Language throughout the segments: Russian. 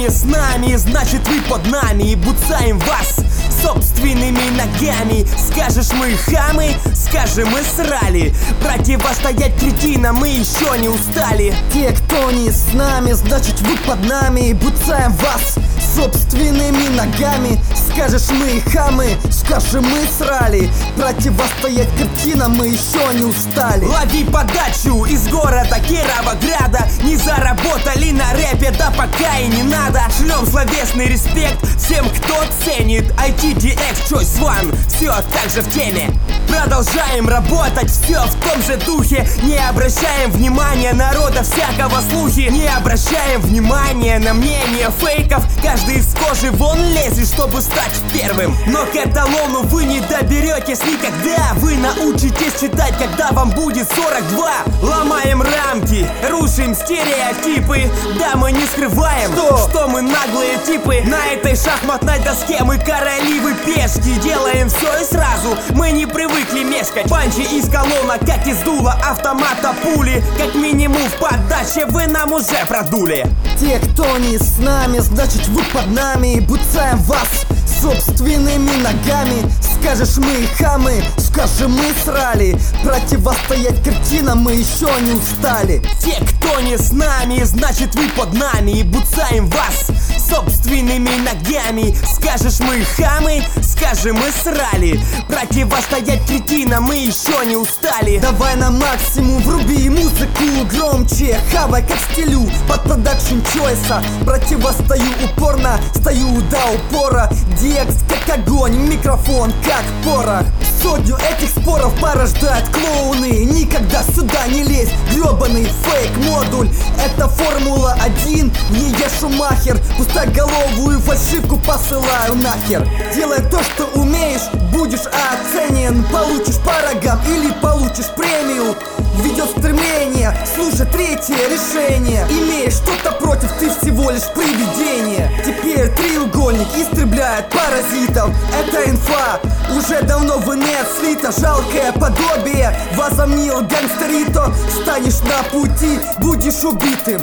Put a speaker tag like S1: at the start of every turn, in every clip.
S1: не с нами, значит вы под нами. И буцаем вас собственными ногами. Скажешь мы хамы, скажем мы срали. Противостоять кретинам мы еще не устали.
S2: Те, кто не с нами, значит вы под нами. Буцаем вас собственными ногами. Скажешь мы хамы, скажем мы срали. Противостоять картинам мы еще не устали.
S1: Лови подачу из города Кировограда. Не заработали на рэпе, да пока и не надо. Шлем словесный респект всем, кто ценит ITDX Choice One, все так же в теме. Продолжаем работать, все в том же духе. Не обращаем внимания народа всякого слухи. Не обращаем внимания на мнение фейков. Каждый из кожи вон лезет, чтобы стать первым. Но к эталону вы не доберетесь никогда. Вы научитесь читать, когда вам будет 42. Ломаем рамки, рушим стереотипы. Да, мы не скрываем, что мы наглые типы. На этой шахматной доске мы короли, вы пешки. Делаем все и сразу, мы не привыкли мешкать. Панчи из колонок, как из дула автомата пули. Как минимум в подаче вы нам уже продули.
S2: Те, кто не с нами, значит вы под нами. Буцаем вас собственными ногами. Скажешь мы хамы, скажем мы срали. Противостоять картинам мы еще не устали.
S1: Те, кто не с нами, значит вы под нами. И буцаем вас собственными ногами. Скажешь мы хамы, скажем мы срали. Противостоять кретинам мы еще не устали.
S2: Давай на максимум, вруби музыку громче. Хавай как в стилю под продакшн чойса. Противостою упорно, стою до упора. Декст как огонь, микрофон как порох. Сотню этих споров порождают клоуны. Никогда сюда не лезь, гребаный фейк-модуль. Это Формула-1, не я Шумахер. Пустоголовую фальшивку посылаю нахер. Делай то, что умеешь, будешь оценен. Получишь по рогам или получишь премию. Ведет стремление, слушай третье решение. Имеешь что-то против, ты всего лишь привидение. Теперь треугольник истребляет паразитов. Это инфа, уже давно в инет слита. Жалкое подобие возомнил гангстерито. Станешь на пути, будешь убитым.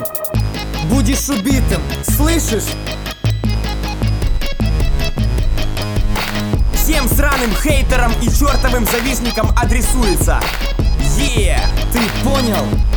S2: Будешь убитым, слышишь?
S1: Всем сраным хейтерам и чертовым завистникам адресуется.
S2: Ты понял?